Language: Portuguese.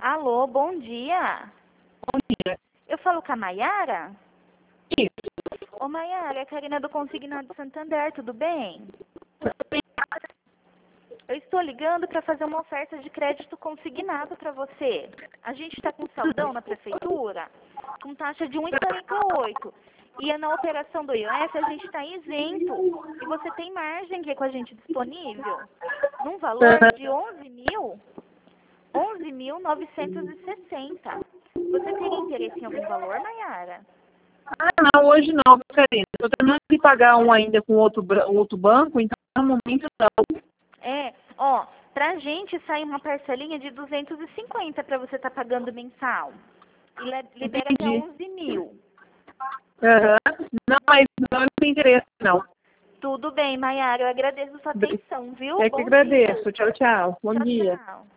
Alô, bom dia. Bom dia. Eu falo com a Maiara? Isso. Ô, Maiara, é a Karina do Consignado Santander, tudo bem? Eu estou ligando para fazer uma oferta de crédito consignado para você. A gente está com saldão na prefeitura, com taxa de 1,48. E na operação do IOF a gente está isento. E você tem margem aqui com a gente disponível, num valor de 11.960. Você teria interesse em algum valor, Maiara? Ah, não, hoje não, Karina. Estou terminando de pagar um ainda com outro banco, então no momento não. Pra gente sair uma parcelinha de 250 para você estar pagando mensal. E libera até 11 mil. Não, mas não tem interesse, não. Tudo bem, Maiara. Eu agradeço a sua atenção, viu? É que Bom agradeço. dia. Tchau, tchau. Bom dia. Tchau.